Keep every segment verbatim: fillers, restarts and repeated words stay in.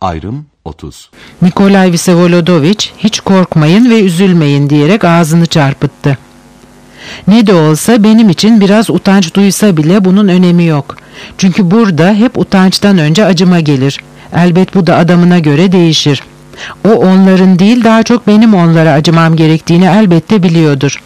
Ayrım otuz. Nikolay Vsevolodovich hiç korkmayın ve üzülmeyin diyerek ağzını çarpıttı. Ne de olsa benim için biraz utanç duysa bile bunun önemi yok. Çünkü burada hep utançtan önce acıma gelir. Elbet bu da adamına göre değişir. O onların değil, daha çok benim onlara acımam gerektiğini elbette biliyordur.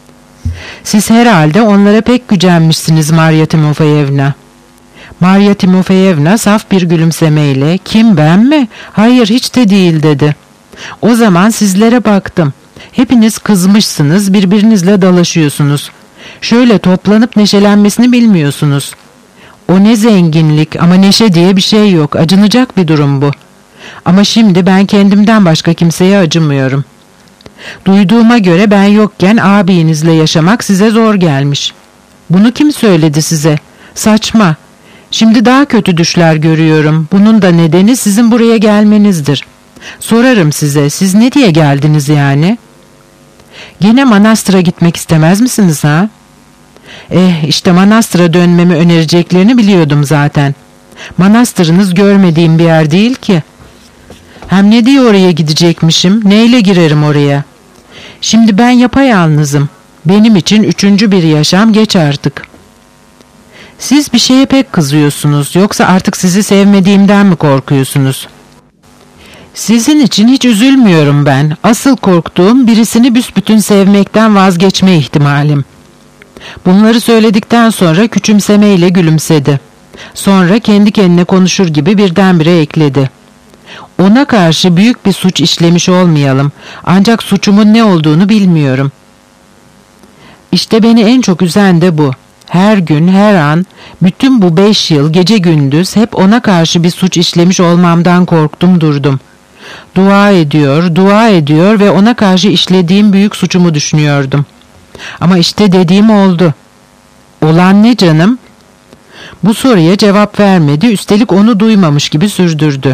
Siz herhalde onlara pek gücenmişsiniz Marya Timofeyevna. Marya Timofeyevna saf bir gülümsemeyle, kim, ben mi? Hayır, hiç de değil dedi. O zaman sizlere baktım. Hepiniz kızmışsınız, birbirinizle dalaşıyorsunuz. Şöyle toplanıp neşelenmesini bilmiyorsunuz. O ne zenginlik, ama neşe diye bir şey yok. Acınacak bir durum bu. Ama şimdi ben kendimden başka kimseye acımıyorum. Duyduğuma göre ben yokken ağabeyinizle yaşamak size zor gelmiş. Bunu kim söyledi size? Saçma. Şimdi daha kötü düşler görüyorum. Bunun da nedeni sizin buraya gelmenizdir. Sorarım size, siz ne diye geldiniz yani? Gene manastıra gitmek istemez misiniz ha? Eh, işte manastıra dönmemi önereceklerini biliyordum zaten. Manastırınız görmediğim bir yer değil ki. Hem ne diye oraya gidecekmişim, neyle girerim oraya? Şimdi ben yapayalnızım. Benim için üçüncü bir yaşam geç artık. Siz bir şeye pek kızıyorsunuz, yoksa artık sizi sevmediğimden mi korkuyorsunuz? Sizin için hiç üzülmüyorum ben. Asıl korktuğum birisini büsbütün sevmekten vazgeçme ihtimalim. Bunları söyledikten sonra küçümsemeyle gülümsedi. Sonra kendi kendine konuşur gibi birdenbire ekledi. Ona karşı büyük bir suç işlemiş olmayalım. Ancak suçumun ne olduğunu bilmiyorum. İşte beni en çok üzen de bu. Her gün, her an, bütün bu beş yıl gece gündüz hep ona karşı bir suç işlemiş olmamdan korktum durdum. Dua ediyor, dua ediyor ve ona karşı işlediğim büyük suçumu düşünüyordum. Ama işte dediğim oldu. Olan ne canım? Bu soruya cevap vermedi, üstelik onu duymamış gibi sürdürdü.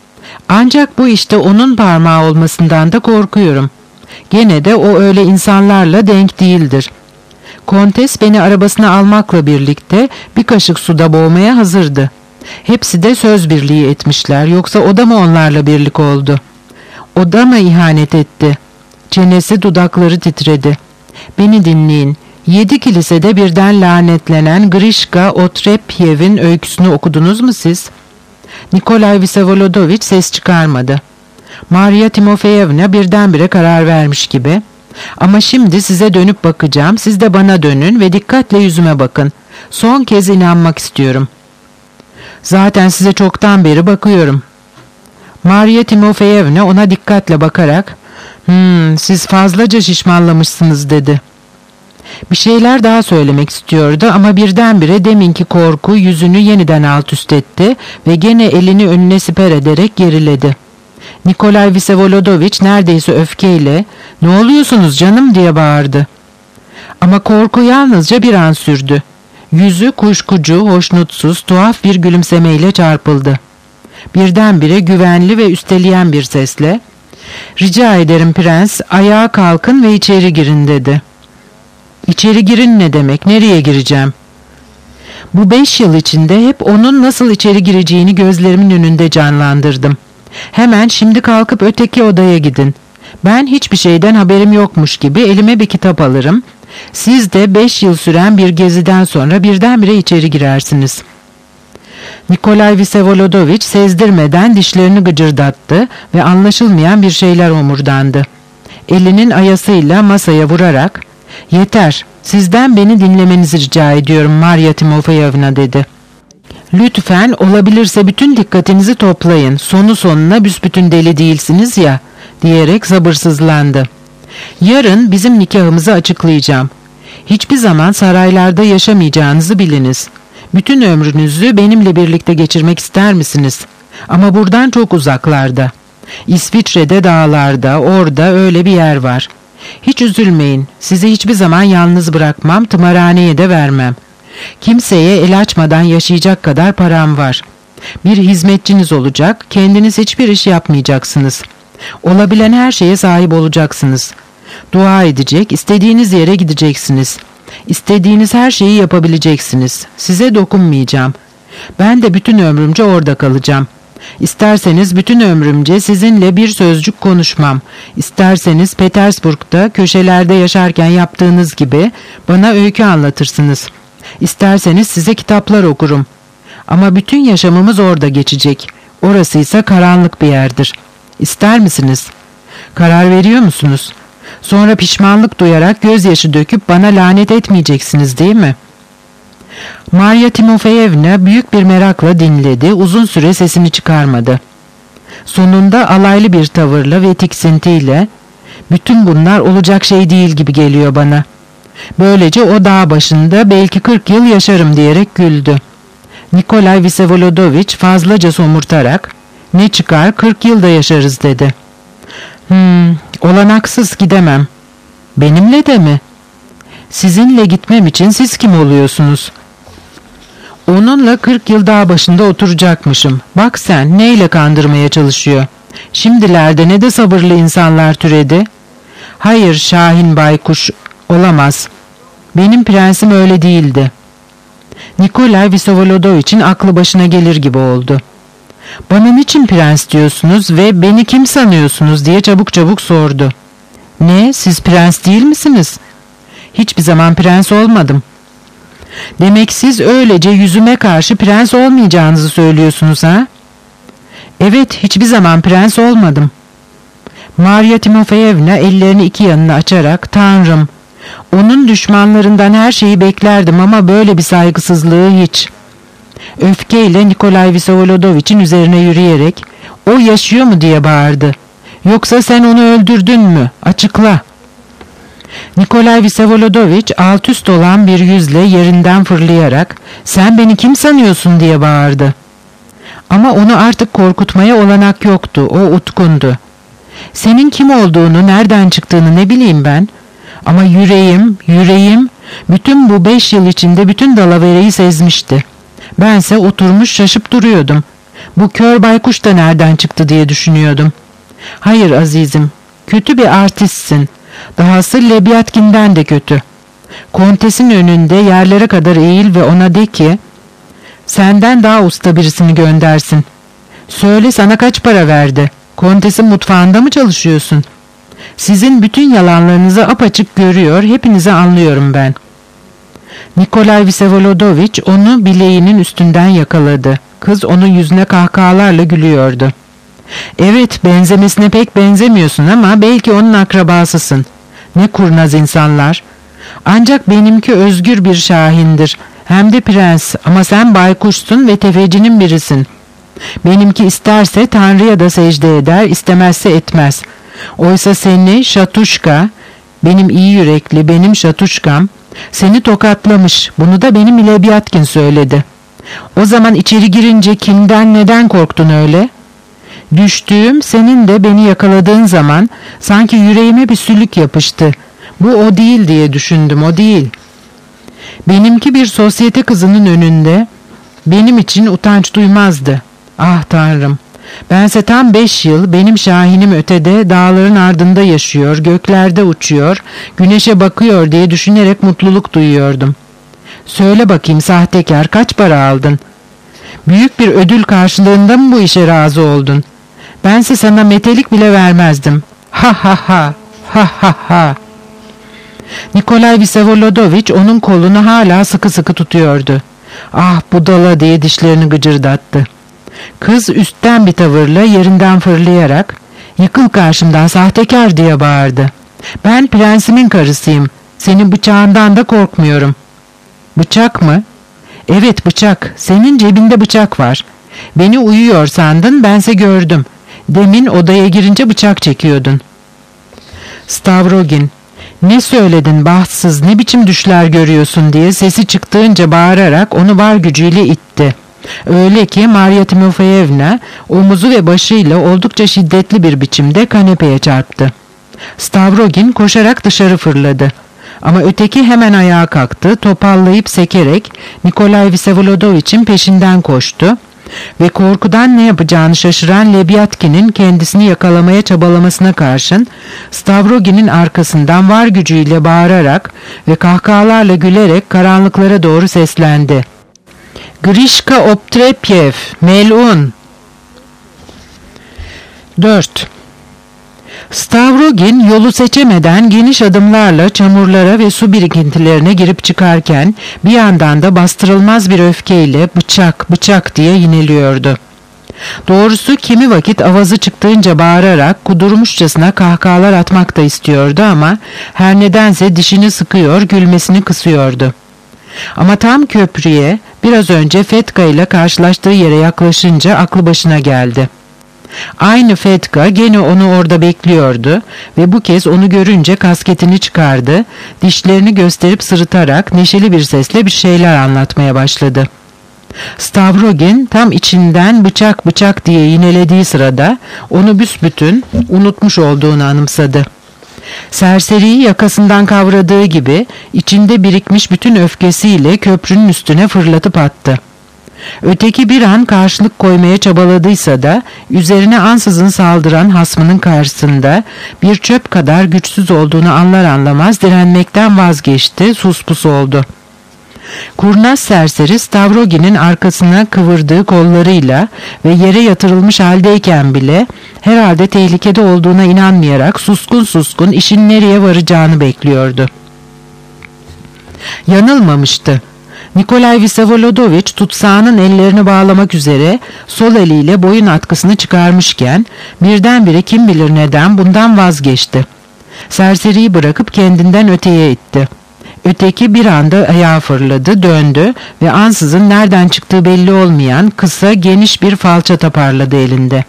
Ancak bu işte onun parmağı olmasından da korkuyorum. Gene de o öyle insanlarla denk değildir. Kontes beni arabasına almakla birlikte bir kaşık suda boğmaya hazırdı. Hepsi de söz birliği etmişler, yoksa o da mı onlarla birlik oldu? O da mı ihanet etti? Çenesi, dudakları titredi. Beni dinleyin. Yedi kilisede birden lanetlenen Grishka Otrepyev'in öyküsünü okudunuz mu siz? Nikolay Vsevolodovich ses çıkarmadı. Marya Timofeyevna birdenbire karar vermiş gibi. Ama şimdi size dönüp bakacağım, siz de bana dönün ve dikkatle yüzüme bakın. Son kez inanmak istiyorum. Zaten size çoktan beri bakıyorum. Marya Timofeyevna ona dikkatle bakarak, hmm, siz fazlaca şişmanlamışsınız dedi. Bir şeyler daha söylemek istiyordu ama birdenbire deminki korku yüzünü yeniden alt üst etti ve gene elini önüne siper ederek geriledi. Nikolay Vsevolodovich neredeyse öfkeyle, "Ne oluyorsunuz canım?" diye bağırdı. Ama korku yalnızca bir an sürdü. Yüzü kuşkucu, hoşnutsuz, tuhaf bir gülümsemeyle çarpıldı. Birdenbire güvenli ve üsteleyen bir sesle, "Rica ederim prens, ayağa kalkın ve içeri girin" dedi. "İçeri girin ne demek? Nereye gireceğim?" Bu beş yıl içinde hep onun nasıl içeri gireceğini gözlerimin önünde canlandırdım. Hemen şimdi kalkıp öteki odaya gidin. Ben hiçbir şeyden haberim yokmuş gibi elime bir kitap alırım. Siz de beş yıl süren bir geziden sonra birdenbire içeri girersiniz. Nikolay Vsevolodovich sezdirmeden dişlerini gıcırdattı ve anlaşılmayan bir şeyler omurdandı. Elinin ayasıyla masaya vurarak, "Yeter, sizden beni dinlemenizi rica ediyorum Marya Timofeyevna" dedi. "Lütfen olabilirse bütün dikkatinizi toplayın. Sonu sonuna büsbütün deli değilsiniz ya" diyerek sabırsızlandı. "Yarın bizim nikahımızı açıklayacağım. Hiçbir zaman saraylarda yaşamayacağınızı biliniz. Bütün ömrünüzü benimle birlikte geçirmek ister misiniz? Ama buradan çok uzaklarda. İsviçre'de dağlarda, orada öyle bir yer var. Hiç üzülmeyin. Sizi hiçbir zaman yalnız bırakmam, tımarhaneye de vermem. Kimseye el açmadan yaşayacak kadar param var. Bir hizmetçiniz olacak, kendiniz hiçbir iş yapmayacaksınız. Olabilen her şeye sahip olacaksınız. Dua edecek, istediğiniz yere gideceksiniz. İstediğiniz her şeyi yapabileceksiniz. Size dokunmayacağım. Ben de bütün ömrümce orada kalacağım. İsterseniz bütün ömrümce sizinle bir sözcük konuşmam. İsterseniz Petersburg'da köşelerde yaşarken yaptığınız gibi bana öykü anlatırsınız. İsterseniz size kitaplar okurum. Ama bütün yaşamımız orada geçecek. Orası ise karanlık bir yerdir. İster misiniz? Karar veriyor musunuz? Sonra pişmanlık duyarak gözyaşı döküp bana lanet etmeyeceksiniz değil mi? Marya Timofeyevna büyük bir merakla dinledi, uzun süre sesini çıkarmadı. Sonunda alaylı bir tavırla ve tiksintiyle, "Bütün bunlar olacak şey değil gibi geliyor bana. Böylece o dağ başında belki kırk yıl yaşarım" diyerek güldü. Nikolay Vsevolodovich fazlaca somurtarak, "Ne çıkar, kırk yılda yaşarız" dedi. Hmm, olanaksız, gidemem." "Benimle de mi?" "Sizinle gitmem için siz kim oluyorsunuz?" "Onunla kırk yıl dağ başında oturacakmışım. Bak sen, neyle kandırmaya çalışıyor. Şimdilerde ne de sabırlı insanlar türedi." "Hayır Şahin Baykuş, olamaz. Benim prensim öyle değildi." Nikolay Vsevolodovic'in aklı başına gelir gibi oldu. "Bana niçin prens diyorsunuz ve beni kim sanıyorsunuz?" diye çabuk çabuk sordu. "Ne, siz prens değil misiniz?" "Hiçbir zaman prens olmadım." "Demek siz öylece yüzüme karşı prens olmayacağınızı söylüyorsunuz ha?" "Evet, hiçbir zaman prens olmadım." Marya Timofeyevna ellerini iki yanına açarak, "Tanrım, onun düşmanlarından her şeyi beklerdim ama böyle bir saygısızlığı hiç." Öfkeyle Nikolay Vsevolodovic'in üzerine yürüyerek, "O yaşıyor mu?" diye bağırdı. "Yoksa sen onu öldürdün mü? Açıkla." Nikolay Vsevolodovich alt üst olan bir yüzle yerinden fırlayarak, "Sen beni kim sanıyorsun?" diye bağırdı. Ama onu artık korkutmaya olanak yoktu, o utkundu. "Senin kim olduğunu, nereden çıktığını ne bileyim ben? Ama yüreğim, yüreğim, bütün bu beş yıl içinde bütün dalavereyi sezmişti. Bense oturmuş şaşıp duruyordum. Bu kör baykuş da nereden çıktı diye düşünüyordum. Hayır azizim, kötü bir artistsin. Dahası Lebyatkin'den de kötü. Kontesin önünde yerlere kadar eğil ve ona de ki, senden daha usta birisini göndersin. Söyle, sana kaç para verdi? Kontesin mutfağında mı çalışıyorsun? Sizin bütün yalanlarınızı apaçık görüyor, hepinizi anlıyorum ben." Nikolay Vsevolodovich onu bileğinin üstünden yakaladı. Kız onun yüzüne kahkahalarla gülüyordu. "Evet, benzemesine pek benzemiyorsun ama belki onun akrabasısın. Ne kurnaz insanlar. Ancak benimki özgür bir şahindir. Hem de prens, ama sen baykuşsun ve tefecinin birisin. Benimki isterse Tanrı'ya da secde eder, istemezse etmez. Oysa seni Şatuşka, benim iyi yürekli, benim Şatuşkam, seni tokatlamış. Bunu da benim Lebyatkin söyledi. O zaman içeri girince kimden, neden korktun öyle? Düştüğüm, senin de beni yakaladığın zaman sanki yüreğime bir sülük yapıştı. Bu o değil diye düşündüm, o değil. Benimki bir sosyete kızının önünde benim için utanç duymazdı. Ah Tanrım! Bense tam beş yıl benim şahinim ötede, dağların ardında yaşıyor, göklerde uçuyor, güneşe bakıyor diye düşünerek mutluluk duyuyordum. Söyle bakayım sahtekar, kaç para aldın? Büyük bir ödül karşılığında mı bu işe razı oldun? Bense sana metelik bile vermezdim. Ha ha ha, ha ha ha. Nikolay Vsevolodovich onun kolunu hala sıkı sıkı tutuyordu. Ah budala diye dişlerini gıcırdattı. Kız üstten bir tavırla yerinden fırlayarak, "Yıkıl karşımdan sahtekar!" diye bağırdı. "Ben prensimin karısıyım. Senin bıçağından da korkmuyorum." "Bıçak mı?" "Evet, bıçak. Senin cebinde bıçak var. Beni uyuyor sandın, bense gördüm. Demin odaya girince bıçak çekiyordun." Stavrogin, "Ne söyledin bahtsız, ne biçim düşler görüyorsun?" diye sesi çıktığınca bağırarak onu var gücüyle itti. Öyle ki Marya Timofeyevna omuzu ve başıyla oldukça şiddetli bir biçimde kanepeye çarptı. Stavrogin koşarak dışarı fırladı. Ama öteki hemen ayağa kalktı, topallayıp sekerek Nikolay Vsevolodovich'in peşinden koştu ve korkudan ne yapacağını şaşıran Lebyatkin'in kendisini yakalamaya çabalamasına karşın Stavrogin'in arkasından var gücüyle bağırarak ve kahkahalarla gülerek karanlıklara doğru seslendi. "Grişka Optrepyev, melun!" dört. Stavrogin yolu seçemeden geniş adımlarla çamurlara ve su birikintilerine girip çıkarken bir yandan da bastırılmaz bir öfkeyle bıçak bıçak diye yineliyordu. Doğrusu kimi vakit avazı çıktığınca bağırarak kudurmuşçasına kahkahalar atmak da istiyordu ama her nedense dişini sıkıyor, gülmesini kısıyordu. Ama tam köprüye biraz önce Fetka ile karşılaştığı yere yaklaşınca aklı başına geldi. Aynı Fetka gene onu orada bekliyordu ve bu kez onu görünce kasketini çıkardı, dişlerini gösterip sırıtarak neşeli bir sesle bir şeyler anlatmaya başladı. Stavrogin tam içinden bıçak bıçak diye yinelediği sırada onu büsbütün unutmuş olduğunu anımsadı. Serseriyi yakasından kavradığı gibi içinde birikmiş bütün öfkesiyle köprünün üstüne fırlatıp attı. Öteki bir an karşılık koymaya çabaladıysa da üzerine ansızın saldıran hasmının karşısında bir çöp kadar güçsüz olduğunu anlar anlamaz direnmekten vazgeçti, suspus oldu. Kurnaz serseri Stavrogin'in arkasına kıvırdığı kollarıyla ve yere yatırılmış haldeyken bile herhalde tehlikede olduğuna inanmayarak suskun suskun işin nereye varacağını bekliyordu. Yanılmamıştı. Nikolay Vsevolodovich tutsağının ellerini bağlamak üzere sol eliyle boyun atkısını çıkarmışken birdenbire kim bilir neden bundan vazgeçti. Serseriyi bırakıp kendinden öteye itti. Öteki bir anda ayağa fırladı, döndü ve ansızın nereden çıktığı belli olmayan kısa geniş bir falçata parladı elinde.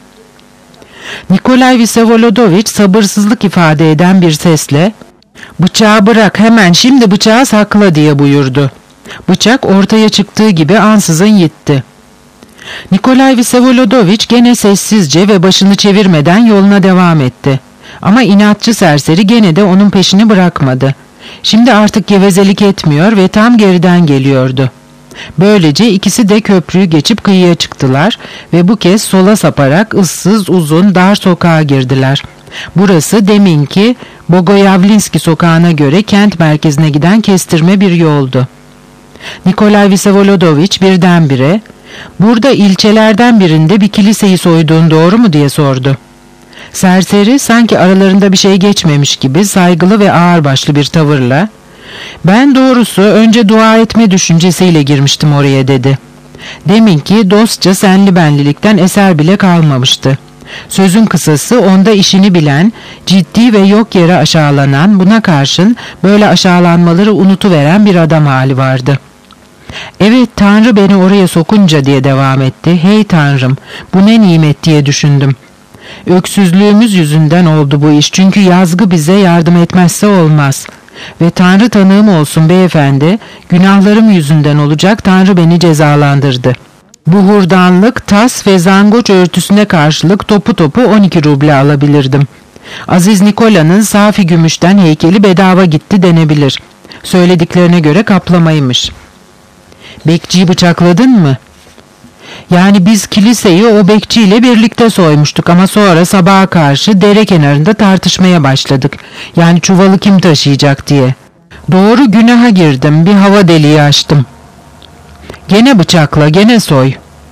Nikolay Vsevolodovich sabırsızlık ifade eden bir sesle "Bıçağı bırak, hemen şimdi bıçağı sakla" diye buyurdu. Bıçak ortaya çıktığı gibi ansızın gitti. Nikolay Vsevolodovich gene sessizce ve başını çevirmeden yoluna devam etti. Ama inatçı serseri gene de onun peşini bırakmadı. Şimdi artık gevezelik etmiyor ve tam geriden geliyordu. Böylece ikisi de köprüyü geçip kıyıya çıktılar ve bu kez sola saparak ıssız uzun dar sokağa girdiler. Burası deminki Bogoyavlinski sokağına göre kent merkezine giden kestirme bir yoldu. Nikolay Vsevolodovich birdenbire "Burada ilçelerden birinde bir kiliseyi soyduğun doğru mu?" diye sordu. Serseri sanki aralarında bir şey geçmemiş gibi saygılı ve ağırbaşlı bir tavırla "Ben doğrusu önce dua etme düşüncesiyle girmiştim oraya" dedi. Deminki dostça senli benlilikten eser bile kalmamıştı. Sözün kısası onda işini bilen, ciddi ve yok yere aşağılanan, buna karşın böyle aşağılanmaları unutuveren bir adam hali vardı. "Evet, Tanrı beni oraya sokunca" diye devam etti. "Hey Tanrım, bu ne nimet" diye düşündüm. Öksüzlüğümüz yüzünden oldu bu iş, çünkü yazgı bize yardım etmezse olmaz. Ve Tanrı tanığım olsun beyefendi, günahlarım yüzünden olacak, Tanrı beni cezalandırdı. Bu hurdanlık, tas ve zangoç örtüsüne karşılık topu topu on iki ruble alabilirdim. Aziz Nikola'nın safi gümüşten heykeli bedava gitti denebilir. Söylediklerine göre kaplamaymış. "Bekçiyi bıçakladın mı?" "Yani biz kiliseyi o bekçiyle birlikte soymuştuk ama sonra sabaha karşı dere kenarında tartışmaya başladık. Yani çuvalı kim taşıyacak diye. Doğru günaha girdim, bir hava deliği açtım. Gene bıçakla, gene soy."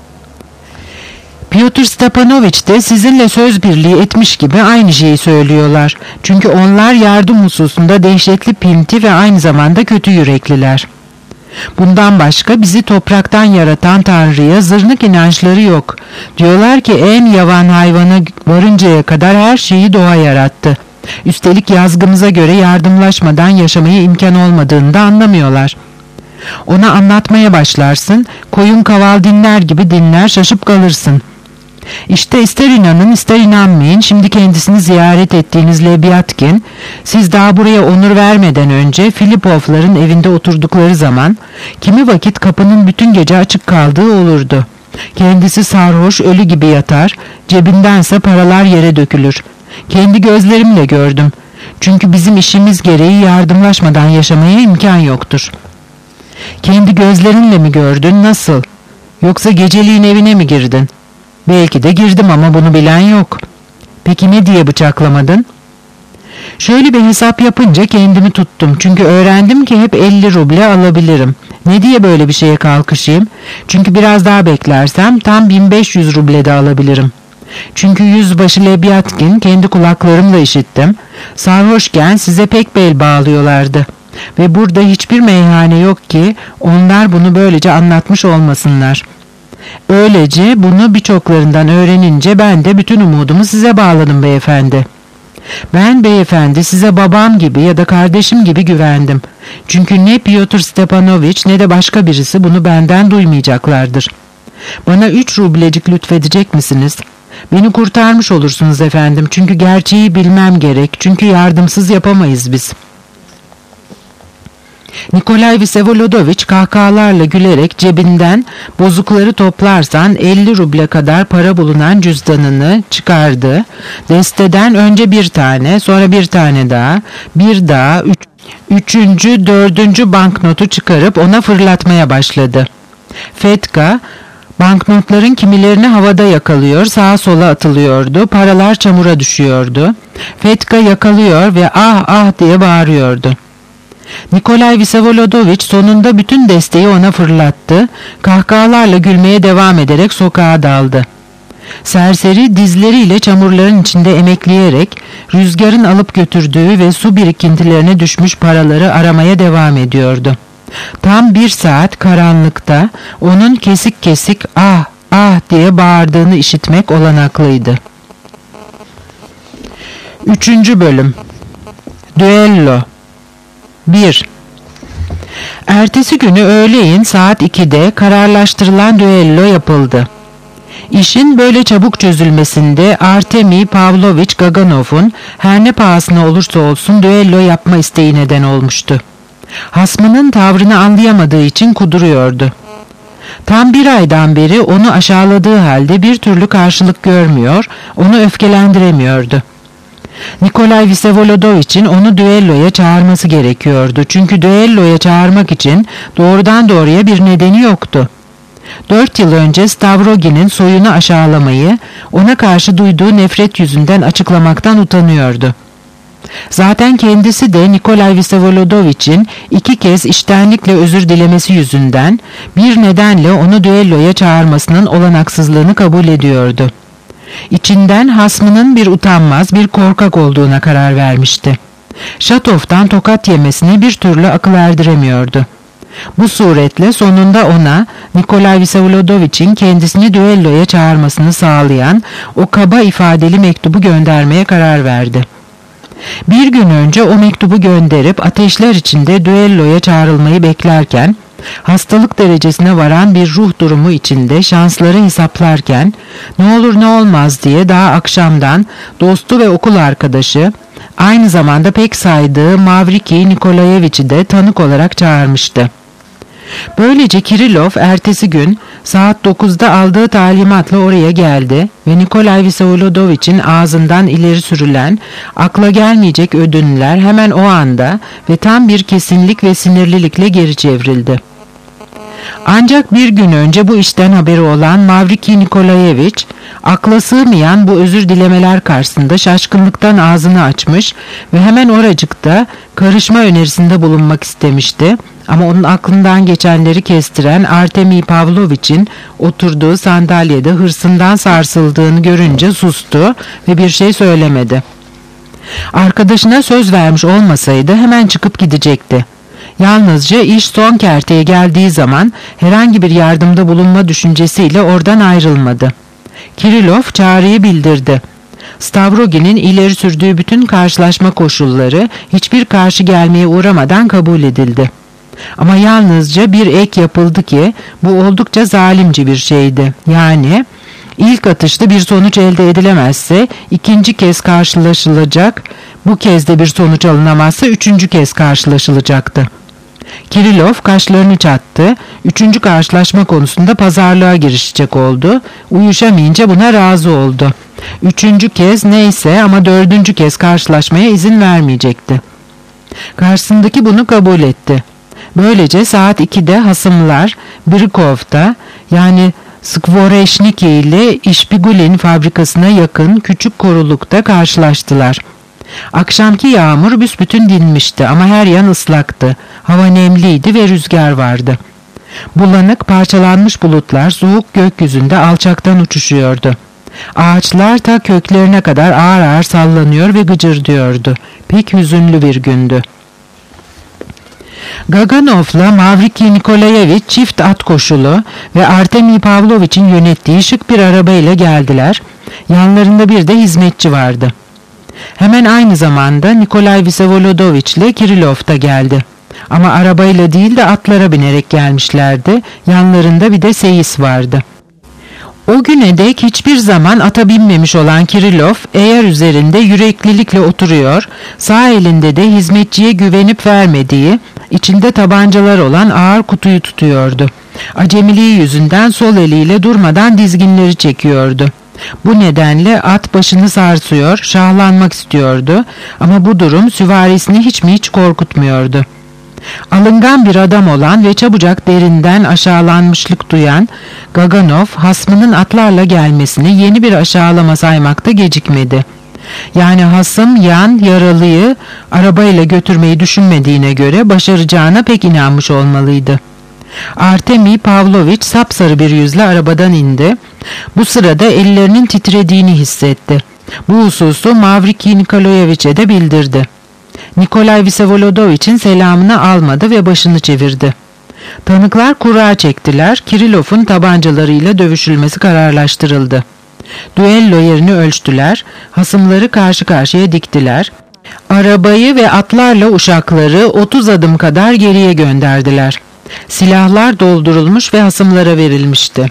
Pyotr Stepanovich de sizinle söz birliği etmiş gibi aynı şeyi söylüyorlar. Çünkü onlar yardım hususunda dehşetli pinti ve aynı zamanda kötü yürekliler. Bundan başka bizi topraktan yaratan Tanrı'ya zırnık inançları yok. Diyorlar ki en yavan hayvana varıncaya kadar her şeyi doğa yarattı. Üstelik yazgımıza göre yardımlaşmadan yaşamaya imkan olmadığını da anlamıyorlar. Ona anlatmaya başlarsın, koyun kaval dinler gibi dinler, şaşıp kalırsın. İşte ister inanın ister inanmayın, şimdi kendisini ziyaret ettiğiniz Lebyatkin, siz daha buraya onur vermeden önce Filipovların evinde oturdukları zaman kimi vakit kapının bütün gece açık kaldığı olurdu. Kendisi sarhoş, ölü gibi yatar, cebindense paralar yere dökülür. Kendi gözlerimle gördüm. Çünkü bizim işimiz gereği yardımlaşmadan yaşamaya imkan yoktur. Kendi gözlerinle mi gördün, nasıl? Yoksa geceliğin evine mi girdin? Belki de girdim ama bunu bilen yok. Peki ne diye bıçaklamadın? Şöyle bir hesap yapınca kendimi tuttum. Çünkü öğrendim ki hep elli ruble alabilirim. Ne diye böyle bir şeye kalkışayım? Çünkü biraz daha beklersem tam bin beş yüz ruble de alabilirim. Çünkü yüzbaşı Lebyatkin kendi kulaklarımla işittim. Sarhoşken size pek bel bağlıyorlardı. Ve burada hiçbir meyhane yok ki onlar bunu böylece anlatmış olmasınlar. Öylece bunu birçoklarından öğrenince ben de bütün umudumu size bağladım beyefendi. Ben beyefendi size babam gibi ya da kardeşim gibi güvendim. Çünkü ne Pyotr Stepanovich ne de başka birisi bunu benden duymayacaklardır. Bana üç rublecik lütfedecek misiniz? Beni kurtarmış olursunuz efendim. Çünkü gerçeği bilmem gerek. Çünkü yardımsız yapamayız biz. Nikolay Vsevolodovich kahkahalarla gülerek cebinden bozukları toplarsan elli ruble kadar para bulunan cüzdanını çıkardı. Desteden önce bir tane, sonra bir tane daha, bir daha, üç, üçüncü, dördüncü banknotu çıkarıp ona fırlatmaya başladı. Fetka banknotların kimilerini havada yakalıyor, sağa sola atılıyordu, paralar çamura düşüyordu. Fetka yakalıyor ve ah ah diye bağırıyordu. Nikolay Vsevolodovich sonunda bütün desteği ona fırlattı, kahkahalarla gülmeye devam ederek sokağa daldı. Serseri dizleriyle çamurların içinde emekleyerek rüzgarın alıp götürdüğü ve su birikintilerine düşmüş paraları aramaya devam ediyordu. Tam bir saat karanlıkta onun kesik kesik ah ah diye bağırdığını işitmek olanaklıydı. Üçüncü bölüm. Düello. bir. Ertesi günü öğleyin saat ikide kararlaştırılan düello yapıldı. İşin böyle çabuk çözülmesinde Artemi Pavlovich Gaganov'un her ne pahasına olursa olsun düello yapma isteği neden olmuştu. Hasmının tavrını anlayamadığı için kuduruyordu. Tam bir aydan beri onu aşağıladığı halde bir türlü karşılık görmüyor, onu öfkelendiremiyordu. Nikolay Vsevolodovich'in onu düelloya çağırması gerekiyordu. Çünkü düelloya çağırmak için doğrudan doğruya bir nedeni yoktu. Dört yıl önce Stavrogin'in soyunu aşağılamayı ona karşı duyduğu nefret yüzünden açıklamaktan utanıyordu. Zaten kendisi de Nikolay Vsevolodovich'in iki kez içtenlikle özür dilemesi yüzünden bir nedenle onu düelloya çağırmasının olanaksızlığını kabul ediyordu. İçinden hasmının bir utanmaz, bir korkak olduğuna karar vermişti. Şatov'tan tokat yemesine bir türlü akıl erdiremiyordu. Bu suretle sonunda ona Nikolay Vsevolodovich'in kendisini düelloya çağırmasını sağlayan o kaba ifadeli mektubu göndermeye karar verdi. Bir gün önce o mektubu gönderip ateşler içinde düelloya çağrılmayı beklerken, hastalık derecesine varan bir ruh durumu içinde şansları hesaplarken, ne olur ne olmaz diye daha akşamdan dostu ve okul arkadaşı, aynı zamanda pek saydığı Mavriki Nikolayevich'i de tanık olarak çağırmıştı. Böylece Kirillov ertesi gün saat dokuzda aldığı talimatla oraya geldi ve Nikolay Vsevolodovich'in ağzından ileri sürülen akla gelmeyecek ödünler hemen o anda ve tam bir kesinlik ve sinirlilikle geri çevrildi. Ancak bir gün önce bu işten haberi olan Mavriki Nikolayevich, akla sığmayan bu özür dilemeler karşısında şaşkınlıktan ağzını açmış ve hemen oracıkta karışma önerisinde bulunmak istemişti. Ama onun aklından geçenleri kestiren Artemi Pavlovich'in oturduğu sandalyede hırsından sarsıldığını görünce sustu ve bir şey söylemedi. Arkadaşına söz vermiş olmasaydı hemen çıkıp gidecekti. Yalnızca iş son kerteye geldiği zaman herhangi bir yardımda bulunma düşüncesiyle oradan ayrılmadı. Kirillov çağrıyı bildirdi. Stavrogin'in ileri sürdüğü bütün karşılaşma koşulları hiçbir karşı gelmeye uğramadan kabul edildi. Ama yalnızca bir ek yapıldı ki bu oldukça zalimce bir şeydi. Yani ilk atışta bir sonuç elde edilemezse ikinci kez karşılaşılacak, bu kez de bir sonuç alınamazsa üçüncü kez karşılaşılacaktı. Kirillov kaşlarını çattı, üçüncü karşılaşma konusunda pazarlığa girişecek oldu, uyuşamayınca buna razı oldu. Üçüncü kez neyse ama dördüncü kez karşılaşmaya izin vermeyecekti. Karşısındaki bunu kabul etti. Böylece saat ikide hasımlar Brikov'da yani Skvoreşniki ile İşbigulin fabrikasına yakın küçük korulukta karşılaştılar. Akşamki yağmur büsbütün dinmişti ama her yan ıslaktı. Hava nemliydi ve rüzgar vardı. Bulanık parçalanmış bulutlar soğuk gökyüzünde alçaktan uçuşuyordu. Ağaçlar ta köklerine kadar ağır ağır sallanıyor ve gıcırdıyordu. Pek hüzünlü bir gündü. Gaganov'la Mavriki Nikolayevich çift at koşulu ve Artemi Pavlovich'in yönettiği şık bir arabayla geldiler. Yanlarında bir de hizmetçi vardı. Hemen aynı zamanda Nikolay Vsevolodovich ile Kirillov da geldi. Ama arabayla değil de atlara binerek gelmişlerdi. Yanlarında bir de seyis vardı. O güne dek hiçbir zaman ata binmemiş olan Kirillov, eğer üzerinde yüreklilikle oturuyor, sağ elinde de hizmetçiye güvenip vermediği, içinde tabancalar olan ağır kutuyu tutuyordu. Acemiliği yüzünden sol eliyle durmadan dizginleri çekiyordu. Bu nedenle at başını sarsıyor, şahlanmak istiyordu ama bu durum süvarisini hiç mi hiç korkutmuyordu. Alıngan bir adam olan ve çabucak derinden aşağılanmışlık duyan Gaganov, hasmının atlarla gelmesini yeni bir aşağılama saymakta gecikmedi. Yani hasım yan yaralıyı arabayla götürmeyi düşünmediğine göre başaracağına pek inanmış olmalıydı. Artemi Pavlovich sapsarı bir yüzle arabadan indi. Bu sırada ellerinin titrediğini hissetti. Bu hususu Mavriki Nikolayevich'e de bildirdi. Nikolay Vsevolodovic'in selamını almadı ve başını çevirdi. Tanıklar kura çektiler, Kirillov'un tabancalarıyla dövüşülmesi kararlaştırıldı. Düello yerini ölçtüler, hasımları karşı karşıya diktiler. Arabayı ve atlarla uşakları otuz adım kadar geriye gönderdiler. Silahlar doldurulmuş ve hasımlara verilmişti.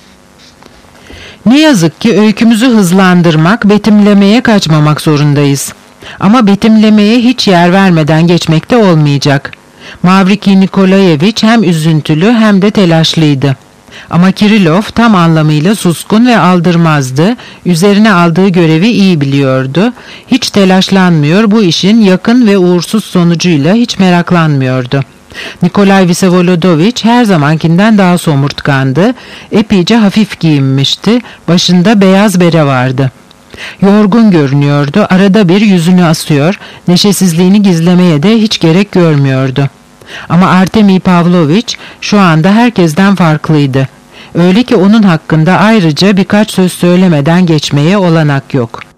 Ne yazık ki öykümüzü hızlandırmak, betimlemeye kaçmamak zorundayız. Ama betimlemeye hiç yer vermeden geçmek de olmayacak. Mavriki Nikolayevich hem üzüntülü hem de telaşlıydı. Ama Kirillov tam anlamıyla suskun ve aldırmazdı. Üzerine aldığı görevi iyi biliyordu. Hiç telaşlanmıyor, bu işin yakın ve uğursuz sonucuyla hiç meraklanmıyordu. Nikolay Vsevolodovich her zamankinden daha somurtkandı. Epeyce hafif giyinmişti. Başında beyaz bere vardı. Yorgun görünüyordu, arada bir yüzünü asıyor, neşesizliğini gizlemeye de hiç gerek görmüyordu. Ama Artemi Pavlovich şu anda herkesten farklıydı. Öyle ki onun hakkında ayrıca birkaç söz söylemeden geçmeye olanak yok.